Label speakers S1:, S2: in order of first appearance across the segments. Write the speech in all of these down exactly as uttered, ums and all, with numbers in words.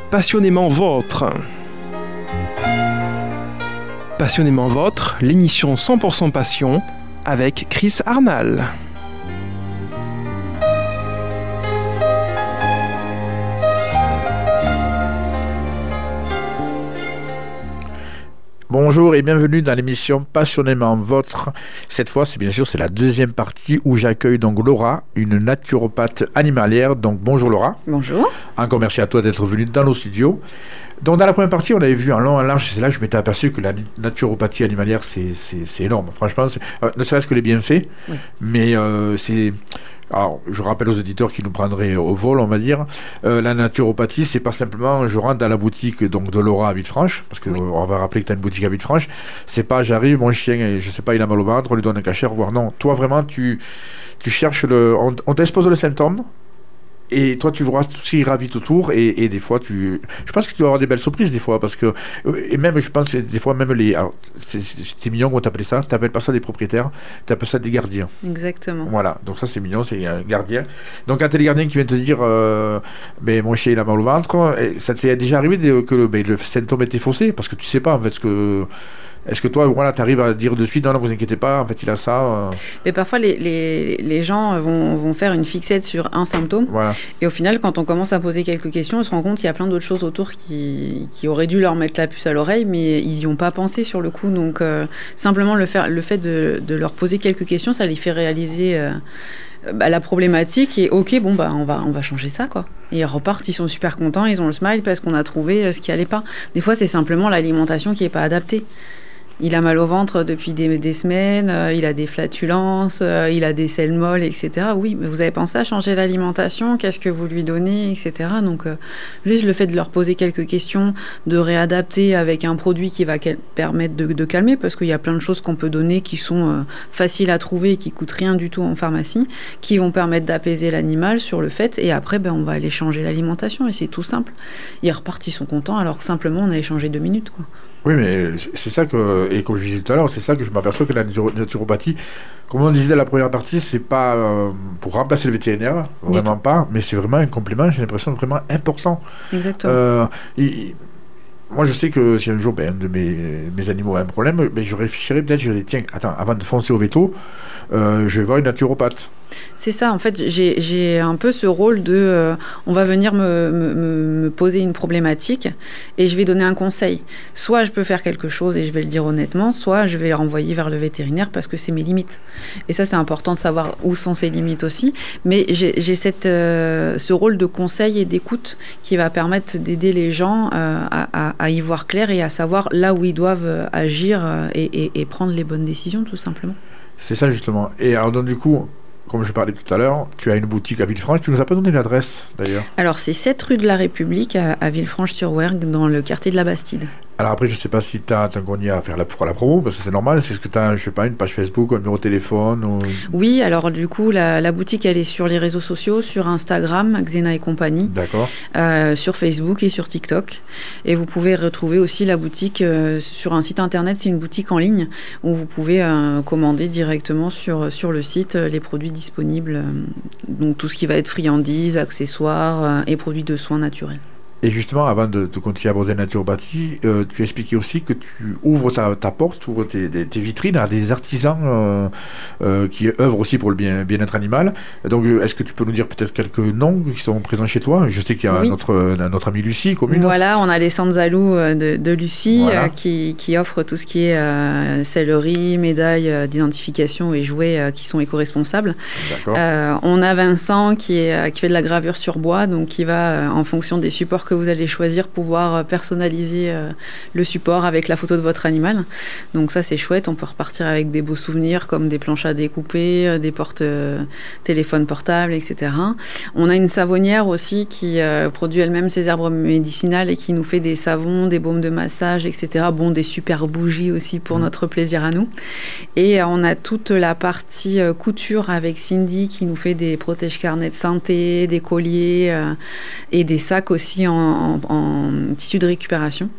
S1: Passionnément Vôtre. Passionnément Vôtre, l'émission cent pour cent passion avec Chris Arnal.
S2: Bonjour et bienvenue dans l'émission Passionnément Vôtre. Cette fois, c'est bien sûr c'est la deuxième partie où j'accueille donc Laura, une naturopathe animalière. Donc bonjour Laura.
S3: Bonjour.
S2: Encore merci à toi d'être venue dans nos studios. Donc dans la première partie, on avait vu en long, en large, c'est là que je m'étais aperçu que la naturopathie animalière, c'est, c'est, c'est énorme. Franchement, c'est, euh, ne serait-ce que les bienfaits, oui. mais euh, c'est... Alors, je rappelle aux auditeurs qui nous prendraient au vol, on va dire, euh, la naturopathie, c'est pas simplement je rentre dans la boutique donc de Laura à Villefranche, parce qu'on oui. va rappeler que tu as une boutique à Villefranche, c'est pas j'arrive, mon chien, je sais pas, il a mal au ventre, on lui donne un cachet, au revoir. Non, toi vraiment, tu, tu cherches le... On, on t'expose le symptôme, et toi tu vois tout ce qui gravite autour et, et des fois tu je pense que tu dois avoir des belles surprises des fois parce que et même je pense que des fois même les alors c'est, c'est mignon qu'on t'appelle ça, t'appelles pas ça des propriétaires, t'appelles ça des gardiens.
S3: Exactement.
S2: Voilà, donc ça c'est mignon, c'est un gardien. Donc quand t'es le gardien qui vient te dire euh, ben mon chien il a mal au ventre, et ça t'est déjà arrivé de, que ben, le symptôme était faussé parce que tu sais pas en fait ce que est-ce que toi, voilà, tu arrives à dire de suite, non, non, vous inquiétez pas, en fait, il a ça euh...
S3: Mais parfois, les, les, les gens vont, vont faire une fixette sur un symptôme. Voilà. Et au final, quand on commence à poser quelques questions, on se rend compte qu'il y a plein d'autres choses autour qui, qui auraient dû leur mettre la puce à l'oreille, mais ils n'y ont pas pensé sur le coup. Donc, euh, simplement, le, faire, le fait de, de leur poser quelques questions, ça les fait réaliser euh, bah, la problématique. Et OK, bon, bah, on va, on va changer ça, quoi. Et ils repartent, ils sont super contents, ils ont le smile parce qu'on a trouvé ce qui n'allait pas. Des fois, c'est simplement l'alimentation qui n'est pas adaptée. Il a mal au ventre depuis des, des semaines, euh, il a des flatulences, euh, il a des selles molles, et cetera. Oui, mais vous avez pensé à changer l'alimentation, qu'est-ce que vous lui donnez, et cetera. Donc, euh, juste le fait de leur poser quelques questions, de réadapter avec un produit qui va quel- permettre de, de calmer, parce qu'il y a plein de choses qu'on peut donner qui sont euh, faciles à trouver, qui ne coûtent rien du tout en pharmacie, qui vont permettre d'apaiser l'animal sur le fait, et après, ben, on va aller changer l'alimentation, et c'est tout simple. Ils repartent, ils sont contents, alors que simplement, on a échangé deux minutes, quoi.
S2: Oui, mais c'est ça que, et comme je disais tout à l'heure, c'est ça que je m'aperçois que la naturopathie, comme on disait dans la première partie, c'est pas euh, pour remplacer le vétérinaire, vraiment pas, mais c'est vraiment un complément, j'ai l'impression, vraiment important.
S3: Exactement.
S2: Euh, et, moi, je sais que si un jour ben, un de mes, mes animaux a un problème, ben, je réfléchirais peut-être, je dirais, tiens, attends, avant de foncer au veto, euh, je vais voir une naturopathe.
S3: C'est ça, en fait, j'ai, j'ai un peu ce rôle de... Euh, on va venir me, me, me poser une problématique et je vais donner un conseil. Soit je peux faire quelque chose et je vais le dire honnêtement, soit je vais le renvoyer vers le vétérinaire parce que c'est mes limites. Et ça, c'est important de savoir où sont ses limites aussi. Mais j'ai, j'ai cette, euh, ce rôle de conseil et d'écoute qui va permettre d'aider les gens euh, à, à, à y voir clair et à savoir là où ils doivent agir et, et, et prendre les bonnes décisions, tout simplement.
S2: C'est ça, justement. Et alors, donc, du coup... Comme je parlais tout à l'heure, tu as une boutique à Villefranche. Tu ne nous as pas donné l'adresse, d'ailleurs.
S3: Alors, c'est sept rue de la République, à, à Villefranche-sur-Ouergue, dans le quartier de la Bastide.
S2: Alors après, je ne sais pas si tu as un cogné à faire la, pour la promo, parce que c'est normal. C'est ce que tu as, je sais pas, une page Facebook, un numéro de téléphone ou...
S3: Oui, alors du coup, la, la boutique, elle est sur les réseaux sociaux, sur Instagram, Xena et compagnie.
S2: D'accord.
S3: Euh, sur Facebook et sur TikTok. Et vous pouvez retrouver aussi la boutique euh, sur un site internet. C'est une boutique en ligne où vous pouvez euh, commander directement sur, sur le site euh, les produits disponibles. Euh, donc tout ce qui va être friandises, accessoires euh, et produits de soins naturels.
S2: Et justement, avant de, de continuer à aborder la naturopathie, euh, tu expliquais aussi que tu ouvres ta, ta porte, tu ouvres tes, tes vitrines à des artisans euh, euh, qui œuvrent aussi pour le bien, bien-être animal. Donc, est-ce que tu peux nous dire peut-être quelques noms qui sont présents chez toi ? Je sais qu'il y a oui. notre, notre amie Lucie, commune.
S3: Voilà, on a les Sanzalou de, de Lucie voilà. euh, qui, qui offrent tout ce qui est euh, sellerie, médailles euh, d'identification et jouets euh, qui sont éco-responsables. D'accord. Euh, on a Vincent qui, est, qui fait de la gravure sur bois, donc qui va, euh, en fonction des supports que vous allez choisir, pouvoir personnaliser euh, le support avec la photo de votre animal. Donc ça, c'est chouette. On peut repartir avec des beaux souvenirs comme des planches à découper, euh, des portes euh, téléphones portables, et cetera. On a une savonnière aussi qui euh, produit elle-même ses herbes médicinales et qui nous fait des savons, des baumes de massage, et cetera. Bon, des super bougies aussi pour mmh. notre plaisir à nous. Et euh, on a toute la partie euh, couture avec Cindy qui nous fait des protège-carnets de santé, des colliers euh, et des sacs aussi en En, en tissu de récupération.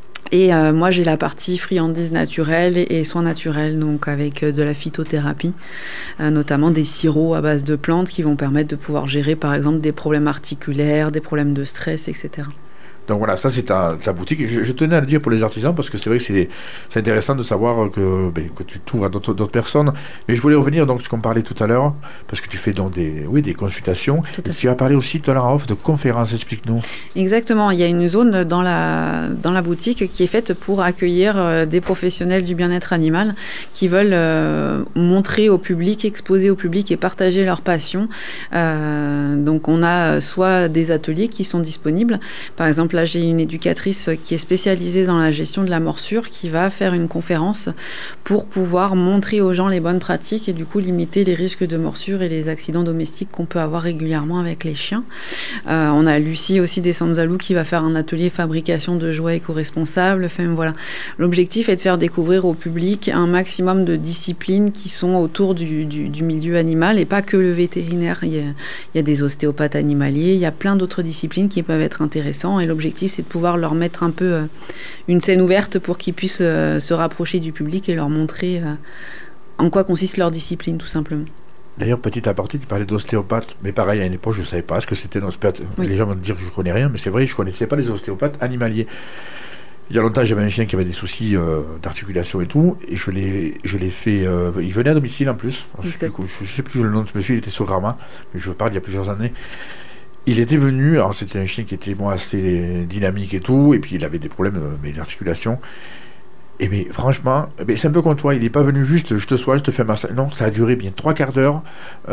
S3: Et euh, moi, j'ai la partie friandises naturelles et, et soins naturels, donc avec euh, de la phytothérapie, euh, notamment des sirops à base de plantes qui vont permettre de pouvoir gérer, par exemple, des problèmes articulaires, des problèmes de stress, et cetera.
S2: Donc voilà, ça c'est ta, ta boutique. Je, je tenais à le dire pour les artisans parce que c'est vrai que c'est, c'est intéressant de savoir que, ben, que tu t'ouvres à d'autres, d'autres personnes. Mais je voulais revenir donc ce qu'on parlait tout à l'heure, parce que tu fais donc des, oui, des consultations. Et tu as parlé aussi tout à l'heure en off de conférences, explique-nous.
S3: Exactement, il y a une zone dans la, dans la boutique qui est faite pour accueillir euh, des professionnels du bien-être animal qui veulent euh, montrer au public, exposer au public et partager leur passion. Euh, donc on a soit des ateliers qui sont disponibles, par exemple là j'ai une éducatrice qui est spécialisée dans la gestion de la morsure qui va faire une conférence pour pouvoir montrer aux gens les bonnes pratiques et du coup limiter les risques de morsure et les accidents domestiques qu'on peut avoir régulièrement avec les chiens. Euh, on a Lucie aussi des Sanzalou qui va faire un atelier fabrication de jouets éco-responsables. Enfin, voilà. L'objectif est de faire découvrir au public un maximum de disciplines qui sont autour du, du, du milieu animal et pas que le vétérinaire. Il y a, il y a des ostéopathes animaliers, il y a plein d'autres disciplines qui peuvent être intéressantes et l'objectif c'est de pouvoir leur mettre un peu euh, une scène ouverte pour qu'ils puissent euh, se rapprocher du public et leur montrer euh, en quoi consiste leur discipline tout simplement.
S2: D'ailleurs, petit aparté, tu parlais d'ostéopathe, mais pareil, à une époque, je ne savais pas ce que c'était un ostéopathe. Oui. Les gens vont me dire que je ne connais rien, mais c'est vrai, je ne connaissais pas les ostéopathes animaliers. Il y a longtemps, j'avais un chien qui avait des soucis euh, d'articulation et tout, et je l'ai, je l'ai fait... Euh, il venait à domicile en plus. Alors, je ne sais plus le nom de ce monsieur, il était sur Rama, mais je parle il y a plusieurs années. Il était venu, alors c'était un chien qui était bon, assez dynamique et tout, et puis il avait des problèmes euh, d'articulation. Et mais franchement, mais c'est un peu comme toi, il n'est pas venu juste, je te soigne, je te fais un massage. Non, ça a duré bien trois quarts d'heure.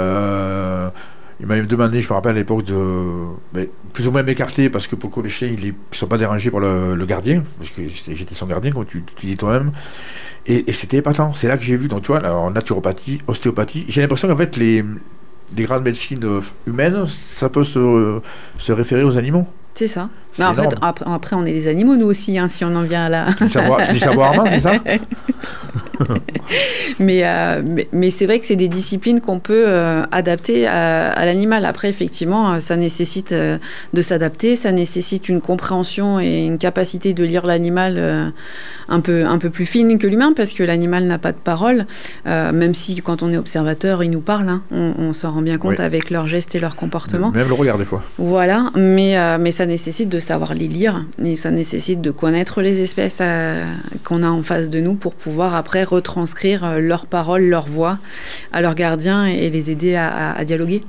S2: Euh, il m'avait demandé, je me rappelle à l'époque, de mais, plus ou moins m'écarter parce que pour que les chiens ils ne soient pas dérangés par le, le gardien, parce que j'étais son gardien, comme tu, tu dis toi-même. Et, et c'était épatant. C'est là que j'ai vu, donc tu vois, en naturopathie, ostéopathie, j'ai l'impression qu'en fait, les, les grandes médecines humaines, ça peut se, se référer aux animaux.
S3: C'est ça. C'est mais en fait, après, après, on est des animaux, nous aussi, hein, si on en vient à la...
S2: Du savoir, du savoir main, c'est ça.
S3: mais, euh, mais, mais c'est vrai que c'est des disciplines qu'on peut euh, adapter à, à l'animal. Après, effectivement, ça nécessite euh, de s'adapter, ça nécessite une compréhension et une capacité de lire l'animal euh, un peu, un peu plus fine que l'humain, parce que l'animal n'a pas de parole, euh, même si, quand on est observateur, il nous parle, hein, on, on s'en rend bien compte oui. avec leurs gestes et leurs comportements.
S2: Même le regard, des fois.
S3: Voilà, mais, euh, mais ça nécessite de savoir les lire, et ça nécessite de connaître les espèces euh, qu'on a en face de nous pour pouvoir après retranscrire euh, leurs paroles, leurs voix à leurs gardiens et les aider à, à, à dialoguer.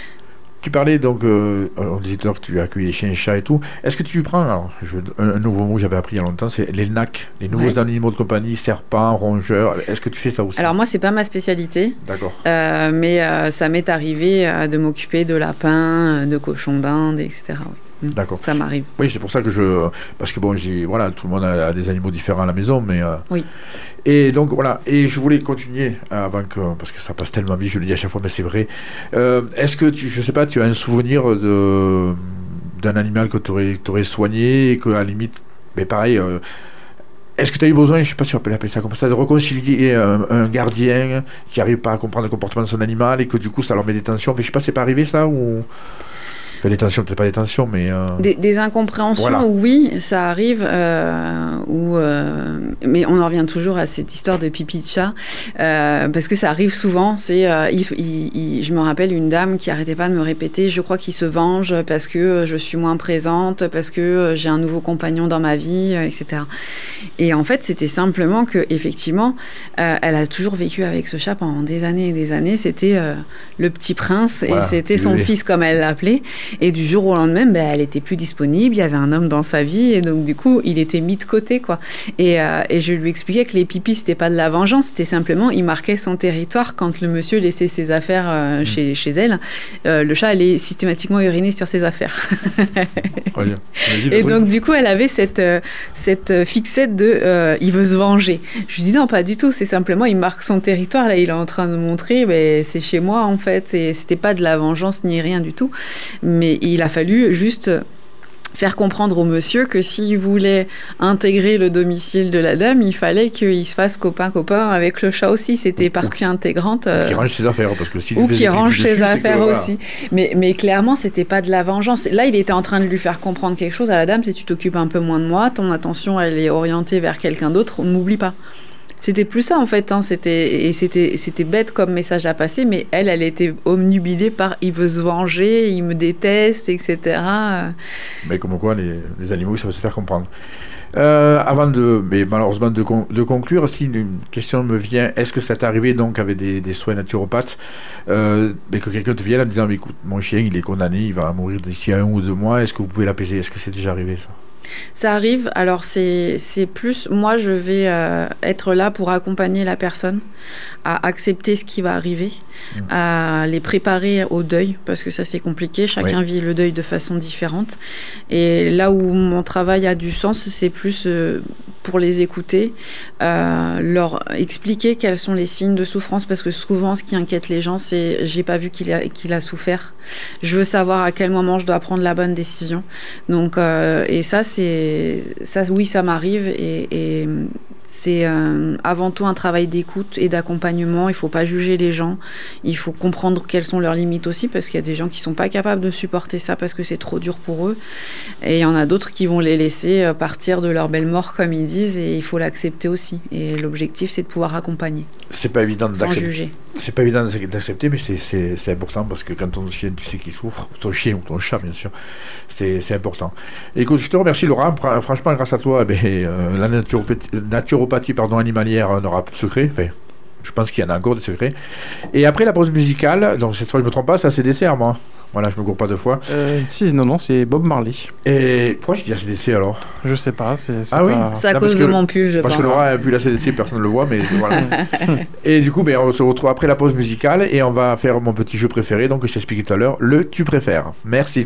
S2: Tu parlais donc, euh, on disait tout à l'heure que tu accueilles les chiens et chats et tout. Est-ce que tu prends, alors, je, un, un nouveau mot que j'avais appris il y a longtemps, c'est les N A C, les nouveaux ouais. animaux de compagnie, serpents, rongeurs. Est-ce que tu fais ça aussi?
S3: Alors moi, c'est pas ma spécialité.
S2: D'accord.
S3: Euh, mais euh, ça m'est arrivé euh, de m'occuper de lapins, de cochons d'Inde, et cetera. Oui.
S2: D'accord.
S3: Ça m'arrive.
S2: Oui, c'est pour ça que je... Parce que bon, j'ai, voilà, tout le monde a, a des animaux différents à la maison, mais... Euh,
S3: oui.
S2: Et donc, voilà. Et je voulais continuer avant que... Parce que ça passe tellement vite, je le dis à chaque fois, mais c'est vrai. Euh, est-ce que, tu, je sais pas, tu as un souvenir de, d'un animal que tu aurais, aurais soigné et que, à la limite... Mais pareil... Euh, est-ce que tu as eu besoin, je ne sais pas si on peut l'appeler ça comme ça, de réconcilier un, un gardien qui n'arrive pas à comprendre le comportement de son animal et que du coup, ça leur met des tensions? Je ne sais pas, c'est pas arrivé ça ou... Enfin, des tensions, peut-être pas des tensions, mais... Euh...
S3: Des, des incompréhensions, voilà. Oui, ça arrive. Euh, où, euh, mais on en revient toujours à cette histoire de pipi de chat, euh, parce que ça arrive souvent. C'est, euh, il, il, il, je me rappelle une dame qui arrêtait pas de me répéter « Je crois qu'il se venge parce que je suis moins présente, parce que j'ai un nouveau compagnon dans ma vie, et cetera » Et en fait, c'était simplement qu'effectivement, euh, elle a toujours vécu avec ce chat pendant des années et des années. C'était euh, le petit prince, voilà, et c'était son oui. fils, comme elle l'appelait. Et du jour au lendemain, ben, elle était plus disponible, il y avait un homme dans sa vie, et donc du coup, il était mis de côté, quoi. Et, euh, et je lui expliquais que les pipis, c'était pas de la vengeance, c'était simplement, il marquait son territoire quand le monsieur laissait ses affaires euh, mmh. chez, chez elle. Euh, le chat allait systématiquement uriner sur ses affaires. Et donc du coup, elle avait cette, euh, cette fixette de euh, il veut se venger. Je lui dis non, pas du tout, c'est simplement, il marque son territoire, là, il est en train de montrer, ben, c'est chez moi, en fait, et c'était pas de la vengeance ni rien du tout. Mais il a fallu juste faire comprendre au monsieur que s'il voulait intégrer le domicile de la dame, il fallait qu'il se fasse copain-copain avec le chat aussi. C'était partie intégrante. Euh...
S2: Ou qu'il range ses affaires. Parce que
S3: ou qu'il range ses dessus, affaires que, aussi. Voilà. Mais, mais clairement, c'était pas de la vengeance. Là, il était en train de lui faire comprendre quelque chose à la dame. Si tu t'occupes un peu moins de moi, ton attention, elle est orientée vers quelqu'un d'autre, n'oublie pas. C'était plus ça en fait, hein. C'était, et c'était, c'était bête comme message à passer, mais elle, elle était omnubilée par « il veut se venger, il me déteste », et cetera.
S2: Mais comme quoi, les, les animaux, ça va se faire comprendre. Euh, avant de, mais malheureusement de, con, de conclure, si une question me vient, est-ce que ça t'est arrivé donc avec des, des soins naturopathes, euh, mais que quelqu'un te vienne en disant « écoute, mon chien, il est condamné, il va mourir d'ici un ou deux mois, est-ce que vous pouvez l'apaiser ?» Est-ce que c'est déjà arrivé ça ?
S3: Ça arrive, alors c'est, c'est plus, moi je vais euh, être là pour accompagner la personne à accepter ce qui va arriver, mmh. à les préparer au deuil, parce que ça c'est compliqué, chacun oui. vit le deuil de façon différente, et là où mon travail a du sens, c'est plus euh, pour les écouter, euh, leur expliquer quels sont les signes de souffrance, parce que souvent ce qui inquiète les gens, c'est j'ai pas vu qu'il a, qu'il a souffert, je veux savoir à quel moment je dois prendre la bonne décision, donc euh, et ça c'est ça oui ça m'arrive et, et c'est euh, avant tout un travail d'écoute et d'accompagnement. Il ne faut pas juger les gens. Il faut comprendre quelles sont leurs limites aussi, parce qu'il y a des gens qui ne sont pas capables de supporter ça parce que c'est trop dur pour eux. Et il y en a d'autres qui vont les laisser partir de leur belle mort, comme ils disent, et il faut l'accepter aussi. Et l'objectif, c'est de pouvoir accompagner.
S2: C'est pas évident
S3: sans
S2: d'accepter.
S3: juger.
S2: C'est pas évident d'accepter, mais c'est, c'est, c'est important parce que quand ton chien, tu sais qu'il souffre, ton chien ou ton chat, bien sûr, c'est, c'est important. Écoute, je te remercie, Laura. Franchement, grâce à toi, ben, euh, la naturopathie, naturopathie pardon, animalière n'aura plus de secret. Enfin, je pense qu'il y en a encore des secrets. Et après la pause musicale, donc cette fois, je me trompe pas, c'est A C D C, moi. Voilà, je me cours pas deux fois.
S1: Euh, si, non, non, c'est Bob Marley.
S2: Et pourquoi je dis A C D C alors ?
S1: Je sais pas. C'est, c'est
S2: ah oui
S3: C'est à non, cause de mon pull, je
S2: parce
S3: pense.
S2: Parce que Laura a vu l'A C D C, personne ne le voit, mais voilà. Et du coup, ben, on se retrouve après la pause musicale et on va faire mon petit jeu préféré, donc je t'expliquais tout à l'heure, le tu préfères. Merci.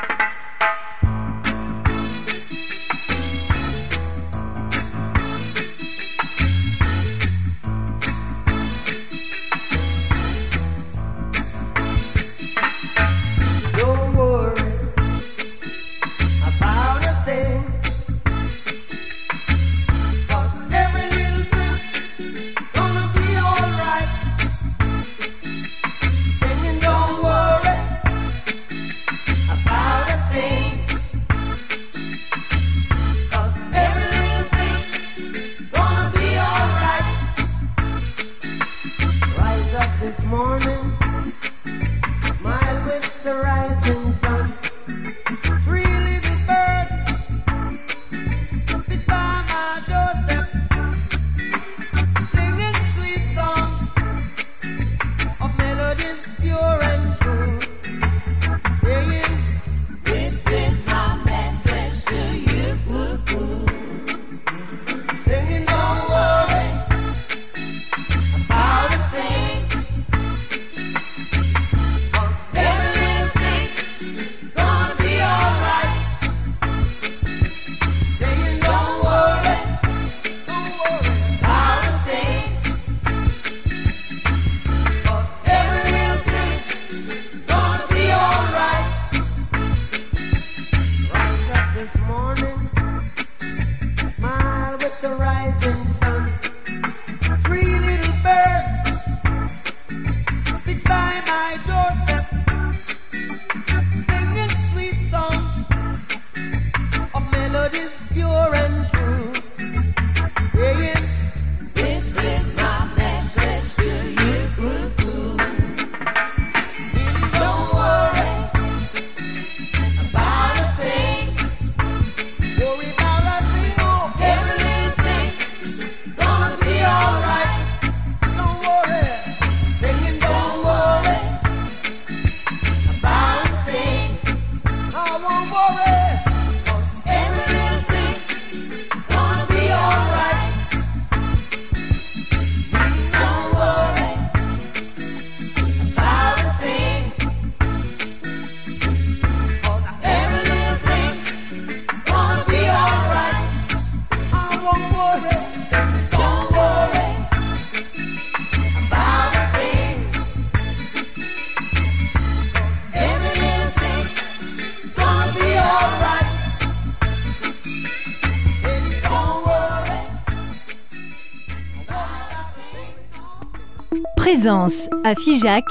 S4: Présence à Figeac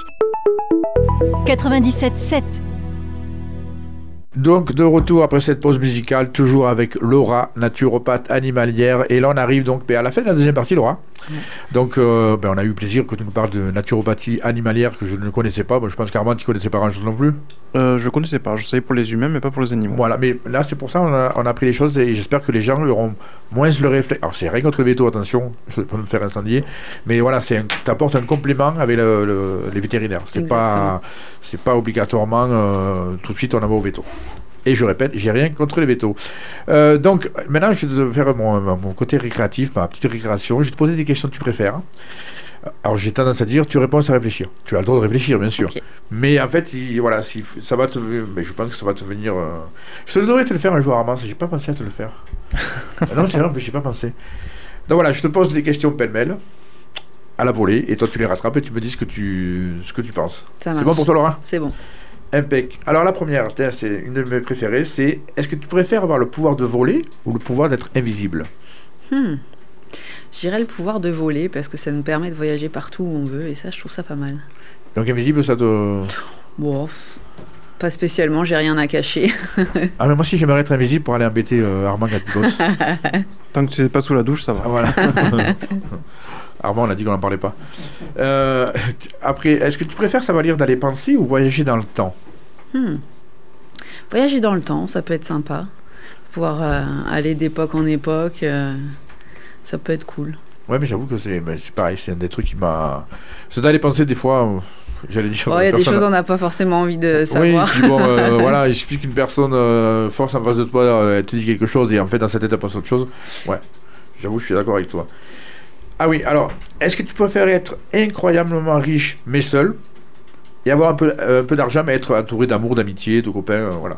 S4: quatre-vingt-dix-sept sept.
S2: Donc de retour après cette pause musicale, toujours avec Laura, naturopathe animalière. Et là on arrive donc à la fin de la deuxième partie, Laura. Ouais. Donc, euh, ben, on a eu plaisir que tu nous parles de naturopathie animalière que je ne connaissais pas. Bon, je pense qu'Armand, tu ne connaissais pas grand-chose non plus.
S1: Euh, je ne connaissais pas. Je savais pour les humains, mais pas pour les animaux.
S2: Voilà, mais là, c'est pour ça qu'on a, on a appris les choses et j'espère que les gens auront moins le réflexe. Alors, c'est rien contre le veto, attention, je ne vais pas me faire incendier. Mais voilà, tu apportes un complément avec le, le, les vétérinaires. C'est pas, c'est pas obligatoirement euh, tout de suite on en va au veto. Et je répète, j'ai rien contre les vétos. Euh, donc, maintenant, je vais faire mon, mon côté récréatif, ma petite récréation. Je vais te poser des questions que tu préfères. Alors, j'ai tendance à dire, tu réponds sans réfléchir. Tu as le droit de réfléchir, bien sûr. Okay. Mais en fait, il, voilà, si, ça va te, mais je pense que ça va te venir... Euh... Je devrais te le faire un jour, Armand. J'ai pas pensé à te le faire. Non, c'est vrai, mais j'ai pas pensé. Donc voilà, je te pose des questions pêle-mêle, à la volée, et toi, tu les rattrapes et tu me dis ce que tu, ce que tu penses. C'est bon pour toi, Laura ?
S3: C'est bon.
S2: Impec. Alors la première, c'est une de mes préférées, c'est est-ce que tu préfères avoir le pouvoir de voler ou le pouvoir d'être invisible ?
S3: hmm. J'irais le pouvoir de voler parce que ça nous permet de voyager partout où on veut et ça, je trouve ça pas mal.
S2: Donc invisible, ça te...
S3: Bon, pas spécialement, j'ai rien à cacher.
S2: Ah mais moi aussi j'aimerais être invisible pour aller embêter euh, Armand Gatigos.
S1: Tant que tu n'es pas sous la douche, ça va.
S2: Ah, voilà. Armand, on a dit qu'on n'en parlait pas. Euh, après, est-ce que tu préfères savoir lire dans les pensées ou voyager dans le temps ?
S3: hmm. Voyager dans le temps, ça peut être sympa. Pouvoir euh, aller d'époque en époque, euh, ça peut être cool.
S2: Ouais, mais j'avoue que c'est, ben, c'est pareil, c'est un des trucs qui m'a... C'est dans les pensées, des fois, euh, j'allais dire...
S3: Il oh, y a des choses qu'on n'a pas forcément envie de savoir.
S2: Oui, puis bon, euh, voilà, il suffit qu'une personne euh, force en face de toi, euh, elle te dit quelque chose et en fait, dans sa tête, elle pense autre chose. Ouais, j'avoue, je suis d'accord avec toi. Ah oui, alors, est-ce que tu préfères être incroyablement riche, mais seul, et avoir un peu, euh, un peu d'argent, mais être entouré d'amour, d'amitié, de copains, euh, voilà.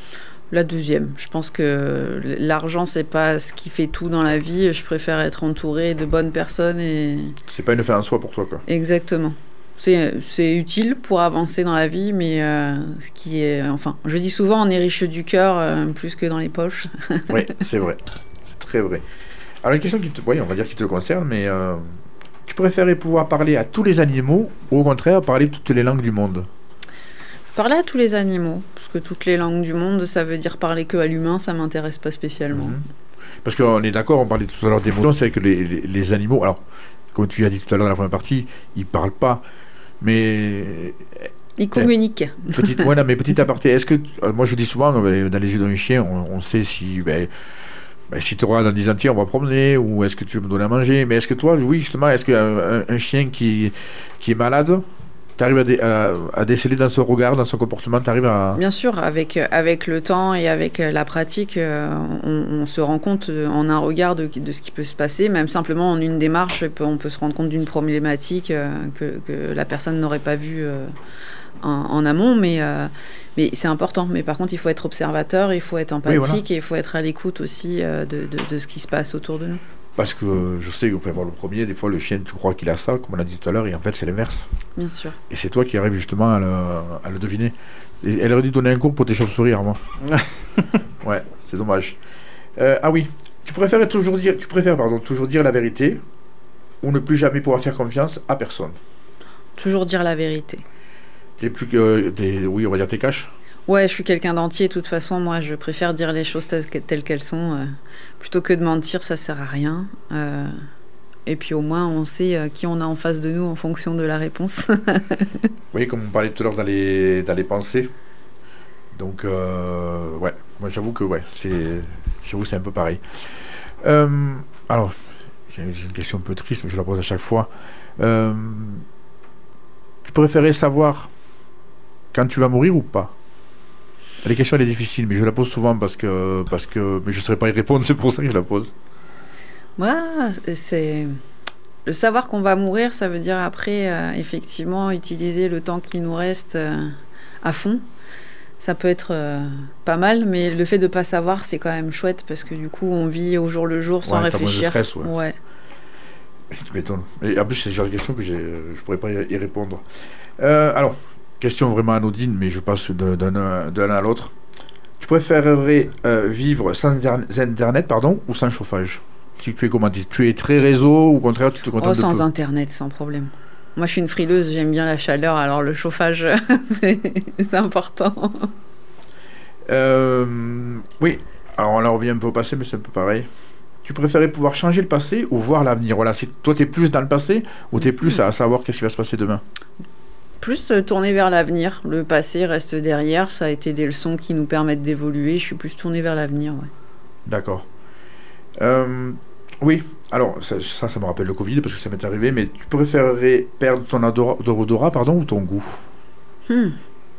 S3: La deuxième. Je pense que l'argent, c'est pas ce qui fait tout dans la vie. Je préfère être entouré de bonnes personnes et...
S2: C'est pas une fin en soi pour toi, quoi.
S3: Exactement. C'est, c'est utile pour avancer dans la vie, mais euh, ce qui est... Enfin, je dis souvent, on est riche du cœur euh, plus que dans les poches.
S2: Oui, c'est vrai. C'est très vrai. Alors, une question qui te, oui, on va dire qui te concerne, mais euh, tu préférais pouvoir parler à tous les animaux ou au contraire parler toutes les langues du monde ?
S3: Parler à tous les animaux, parce que toutes les langues du monde, ça veut dire parler que à l'humain, ça m'intéresse pas spécialement. Mmh.
S2: Parce qu'on est d'accord, on parlait tout à l'heure d'émotions, c'est que les, les, les animaux, alors, comme tu as dit tout à l'heure dans la première partie, ils parlent pas, mais...
S3: Ils communiquent.
S2: Petite, voilà, mais petit aparté, est-ce que, moi je dis souvent, dans les yeux d'un chien, on, on sait si... Ben, Ben, si tu auras dans dix ans, on va promener, ou est-ce que tu veux me donner à manger ? Mais est-ce que toi, oui, justement, est-ce qu'un un, un chien qui, qui est malade, tu arrives à, dé, à, à déceler dans son regard, dans son comportement, tu arrives à...
S3: Bien sûr, avec, avec le temps et avec la pratique, euh, on, on se rend compte en un regard de, de ce qui peut se passer, même simplement en une démarche, on peut se rendre compte d'une problématique euh, que, que la personne n'aurait pas vue euh, en, en amont, mais... Euh, Mais c'est important. Mais par contre, il faut être observateur, il faut être empathique, oui, voilà. Et il faut être à l'écoute aussi euh, de, de, de ce qui se passe autour de nous.
S2: Parce que euh, je sais, enfin, bon, le premier, des fois, le chien, tu crois qu'il a ça, comme on l'a dit tout à l'heure, et en fait, c'est l'inverse.
S3: Bien sûr.
S2: Et c'est toi qui arrives justement à le, à le deviner. Et elle aurait dû donner un cours pour tes chauves-souris, moi. Ouais, c'est dommage. Euh, ah oui, tu préfères toujours dire, tu préfères, pardon, toujours dire la vérité ou ne plus jamais pouvoir faire confiance à personne ?
S3: Toujours dire la vérité.
S2: T'es plus que... T'es, oui, on va dire t'es cash.
S3: Ouais, je suis quelqu'un d'entier. De toute façon, moi, je préfère dire les choses telles, telles qu'elles sont. Euh, plutôt que de mentir, ça sert à rien. Euh, et puis au moins, on sait euh, qui on a en face de nous en fonction de la réponse.
S2: Oui, comme on parlait tout à l'heure dans les, dans les pensées. Donc, euh, ouais. Moi, j'avoue que, ouais, c'est... J'avoue, c'est un peu pareil. Euh, alors, j'ai une question un peu triste, mais je la pose à chaque fois. Euh, tu préférais savoir quand tu vas mourir ou pas ? La question elle est difficile, mais je la pose souvent parce que, parce que mais je ne saurais pas y répondre, c'est pour ça que je la pose.
S3: Moi, c'est... Le savoir qu'on va mourir, ça veut dire après, euh, effectivement, utiliser le temps qui nous reste euh, à fond. Ça peut être euh, pas mal, mais le fait de ne pas savoir, c'est quand même chouette parce que du coup, on vit au jour le jour sans
S2: ouais,
S3: réfléchir.
S2: T'as moins de stress, ouais.
S3: Ouais.
S2: Tu m'étonnes. Et en plus, c'est le genre de question que j'ai, je ne pourrais pas y répondre. Euh, alors, question vraiment anodine, mais je passe de, d'un, d'un à l'autre. Tu préférerais euh, vivre sans Internet pardon, ou sans chauffage ? Tu, tu es comment ? Tu es très réseau ou au contraire tu te contentes
S3: oh,
S2: de
S3: sans
S2: peu ?
S3: Internet, sans problème. Moi, je suis une frileuse, j'aime bien la chaleur, alors le chauffage, c'est, c'est important.
S2: Euh, oui, alors là, on revient un peu au passé, mais c'est un peu pareil. tu préférais pouvoir changer le passé ou voir l'avenir? Voilà, si toi, tu es plus dans le passé ou tu es plus à savoir qu'est-ce qui va se passer demain?
S3: Plus euh, tourné vers l'avenir. Le passé reste derrière. Ça a été des leçons qui nous permettent d'évoluer. Je suis plus tourné vers l'avenir. Ouais.
S2: D'accord. Euh, oui, alors ça, ça, ça me rappelle le Covid parce que ça m'est arrivé, mais tu préférerais perdre ton odorat, odorat pardon, ou ton goût?
S3: hmm.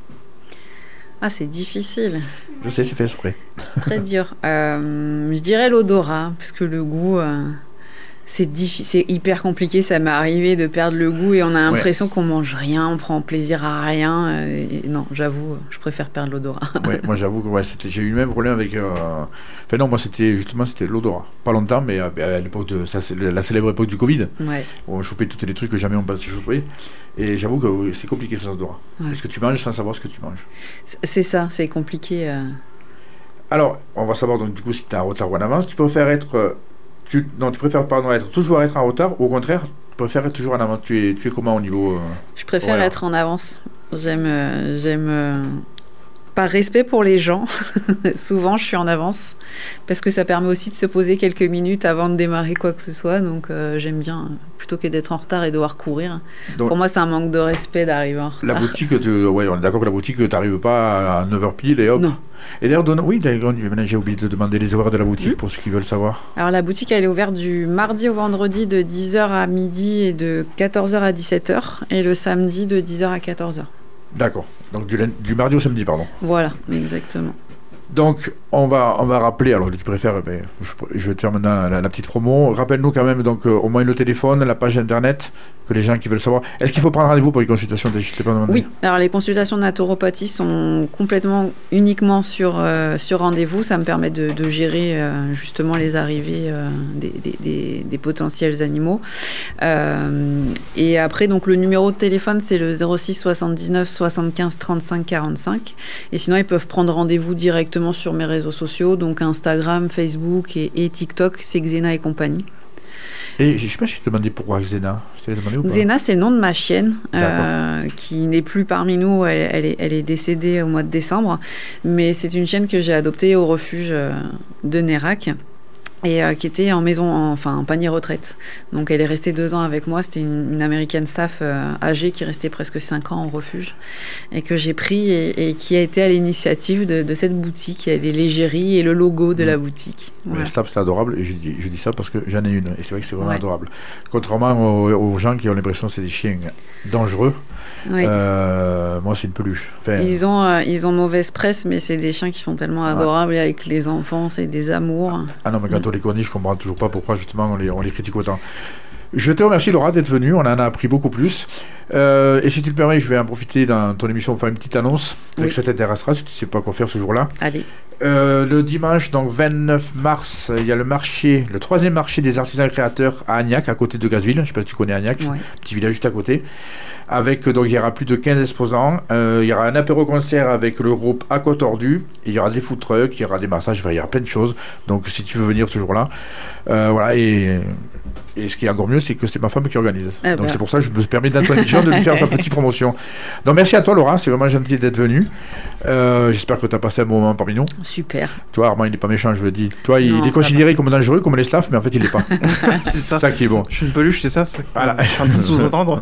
S3: Ah, c'est difficile.
S2: Je sais, c'est fait exprès.
S3: C'est très dur. Euh, je dirais l'odorat, parce que le goût... Euh... C'est, diffi- c'est hyper compliqué, ça m'est arrivé de perdre le goût et on a l'impression ouais. qu'on mange rien, on prend plaisir à rien. Et non, j'avoue, je préfère perdre l'odorat.
S2: Ouais, moi j'avoue que ouais, c'était, j'ai eu le même problème avec... Euh... Enfin non, moi c'était justement c'était l'odorat. Pas longtemps, mais à, à l'époque de... Ça, c'est la célèbre époque du Covid.
S3: Ouais.
S2: On chopait tous les trucs que jamais on passait choper. Et j'avoue que oui, c'est compliqué cet odorat. Ouais. Parce que tu manges sans savoir ce que tu manges.
S3: C'est ça, c'est compliqué. Euh...
S2: Alors, on va savoir donc du coup si tu es en retard ou en avance. Tu préfères être... Euh... Tu, non, tu préfères pardon, être, toujours être en retard ou au contraire, tu préfères être toujours en avance? Tu es, tu es comment au niveau euh,
S3: Je préfère horaire. Être en avance. J'aime, euh, j'aime euh, par respect pour les gens, souvent je suis en avance parce que ça permet aussi de se poser quelques minutes avant de démarrer quoi que ce soit. Donc euh, j'aime bien, plutôt que d'être en retard et devoir courir. Donc, pour moi, c'est un manque de respect d'arriver en retard.
S2: La boutique, tu, ouais, on est d'accord que la boutique, tu n'arrives pas à neuf heures pile et hop.
S3: Non.
S2: Et d'ailleurs, don... oui, d'ailleurs, j'ai oublié de demander les horaires de la boutique mmh. pour ceux qui veulent savoir.
S3: Alors, la boutique, elle est ouverte du mardi au vendredi de dix heures à midi et de quatorze heures à dix-sept heures. Et le samedi de dix heures à quatorze heures.
S2: D'accord. Donc, du, du mardi au samedi, pardon.
S3: Voilà, exactement.
S2: Donc, on va, on va rappeler, alors tu préfères, ben, je, je vais te faire maintenant la, la petite promo. Rappelle-nous quand même, donc, euh, au moins le téléphone, la page internet, que les gens qui veulent savoir. Est-ce qu'il faut prendre rendez-vous pour les consultations? Je t'ai pas demandé.
S3: Oui, alors les consultations de naturopathie sont complètement, uniquement sur, euh, sur rendez-vous. Ça me permet de, de gérer euh, justement les arrivées euh, des, des, des, des potentiels animaux. Euh, et après, donc, le numéro de téléphone, c'est le zéro six soixante-dix-neuf soixante-quinze trente-cinq quarante-cinq. Et sinon, ils peuvent prendre rendez-vous directement sur mes réseaux sociaux, donc Instagram, Facebook et, et TikTok, c'est Xena et compagnie.
S2: Et je ne sais pas si je te demandais pourquoi Xena. Je t'ai demandé ou pas?
S3: Xena, c'est le nom de ma chienne, euh, qui n'est plus parmi nous. Elle, elle, est, elle est décédée au mois de décembre, mais c'est une chienne que j'ai adoptée au refuge de Nérac. Et euh, qui était en maison, en, enfin en panier retraite. Donc elle est restée deux ans avec moi. C'était une, une American Staff euh, âgée qui restait presque cinq ans en refuge et que j'ai pris et, et qui a été à l'initiative de, de cette boutique. Elle est l'égérie et le logo de mmh. la boutique.
S2: Voilà. Le staff, c'est adorable. Et je dis, je dis ça parce que j'en ai une. Et c'est vrai que c'est vraiment ouais. adorable. Contrairement aux, aux gens qui ont l'impression que c'est des chiens dangereux. Oui. Euh, moi, c'est une peluche. Enfin,
S3: ils ont, euh, ils ont mauvaise presse, mais c'est des chiens qui sont tellement adorables. Ouais. Et avec les enfants, c'est des amours.
S2: Ah non, mais quand mmh. on les connaît, je comprends toujours pas pourquoi justement on les, on les critique autant. Je te remercie Laura d'être venue, on en a appris beaucoup plus. Euh, et si tu le permets, je vais en profiter dans ton émission pour faire une petite annonce. Oui. Que ça t'intéressera si tu ne sais pas quoi faire ce jour-là.
S3: Allez.
S2: Euh, le dimanche, donc vingt-neuf mars, il y a le marché, le troisième marché des artisans créateurs à Agnac, à côté de Gazville. Je ne sais pas si tu connais Agnac, ouais. Petit village juste à côté. Avec, donc, il y aura plus de quinze exposants. Euh, il y aura un apéro-concert avec le groupe À Côte Tordue. Il y aura des food trucks, il y aura des massages, il y aura plein de choses. Donc, si tu veux venir ce jour-là, euh, voilà. Et, et ce qui est encore mieux, c'est que c'est ma femme qui organise. Ah donc, bah. C'est pour ça que je me permets d'Antoine Jean de lui faire sa petite promotion. Donc, merci à toi, Laura. C'est vraiment gentil d'être venue. Euh, j'espère que tu as passé un bon moment parmi nous.
S3: Super.
S2: Toi, Armand, il n'est pas méchant, je le dis. Toi, il non, est considéré comme dangereux, comme les staffs, mais en fait, il n'est pas.
S1: C'est ça.
S2: ça qui est bon.
S1: Je suis une peluche, c'est ça, ça
S2: voilà.
S1: Je suis en train de sous-entendre.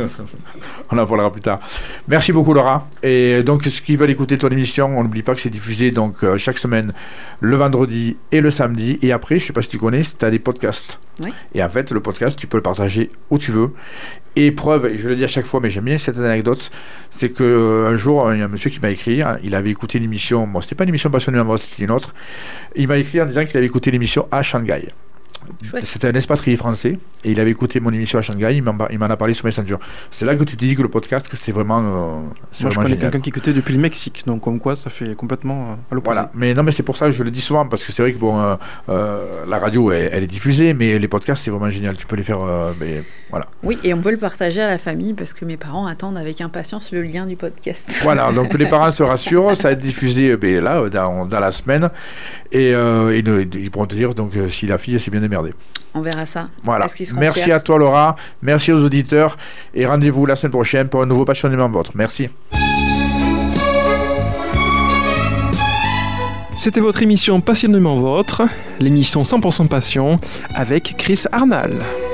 S2: On en parlera plus tard. Merci beaucoup, Laura. Et donc, ceux qui veulent écouter ton émission, on n'oublie pas que c'est diffusé donc euh, chaque semaine, le vendredi et le samedi. Et après, je ne sais pas si tu connais, tu as des podcasts.
S3: Oui.
S2: Et en fait, le podcast, tu peux le partager où tu veux. Et preuve, et je le dis à chaque fois, mais j'aime bien cette anecdote, c'est qu'un euh, jour, il y a un monsieur qui m'a écrit, hein, il avait écouté l'émission, bon, c'était pas une émission passionnément, c'était une autre, il m'a écrit en disant qu'il avait écouté l'émission à Shanghai. Chouette. C'était un expatrié français et il avait écouté mon émission à Shanghai, il m'en, il m'en a parlé sur Messenger. C'est là que tu te dis que le podcast, que c'est vraiment. Euh, c'est
S1: Moi,
S2: vraiment
S1: je connais
S2: génial.
S1: Quelqu'un qui écoutait depuis le Mexique, donc comme quoi ça fait complètement euh, à l'opposé.
S2: Voilà, mais non, mais c'est pour ça que je le dis souvent, parce que c'est vrai que bon, euh, euh, la radio elle, elle est diffusée, mais les podcasts c'est vraiment génial. Tu peux les faire, euh, mais voilà.
S3: Oui, et on peut le partager à la famille parce que mes parents attendent avec impatience le lien du podcast.
S2: Voilà, donc les parents se rassurent, ça va être diffusé ben, là, dans, dans la semaine, et euh, ils, ils pourront te dire donc si la fille s'est bien démerdée.
S3: On verra ça.
S2: Voilà. Merci fiers. À toi Laura, merci aux auditeurs et rendez-vous la semaine prochaine pour un nouveau Passionnément Vôtre. Merci.
S1: C'était votre émission Passionnément Vôtre, l'émission cent pour cent Passion avec Chris Arnal.